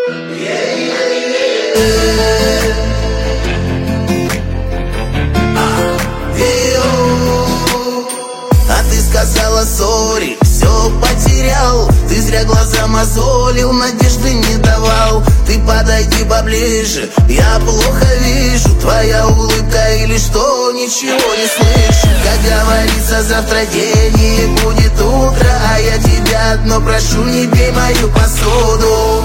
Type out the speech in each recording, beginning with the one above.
А ты сказала сори, все потерял. Ты зря глаза мозолил, надежды не давал. Ты подойди поближе, я плохо вижу. Твоя улыбка или что, ничего не слышу. Как говорится, завтра день и будет утро. А я тебя одно прошу, не бей мою посуду.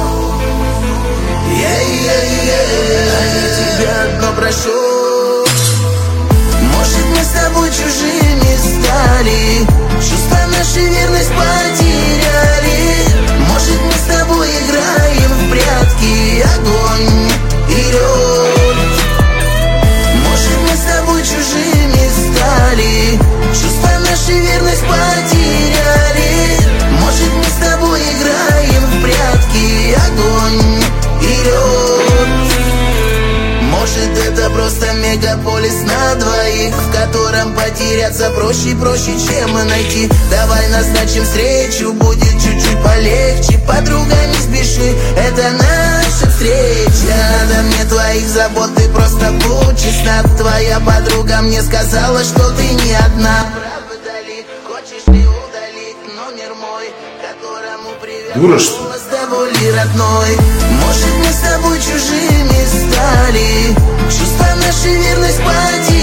А я тебя одно прошу. Может, мы с тобой чужими стали, чувства наши верность потеряли. Может, мы с тобой играем в прятки, огонь и лед. Может, мы с тобой чужими стали, чувства наши верность потеряли. Может, мы с тобой играем в прятки, огонь и лед. Может, это просто мегаполис на двоих, в котором потеряться проще, чем найти. Давай назначим встречу, будет чуть-чуть полегче. Подруга, не спеши, это наша встреча. Надо мне твоих забот, ты просто будь честна. Твоя подруга мне сказала, что ты не одна. Правда ли, хочешь ли удалить номер мой, которому привет голос до боли родной? Может, мы с тобой чужими стали, чувства наши верность потеряли.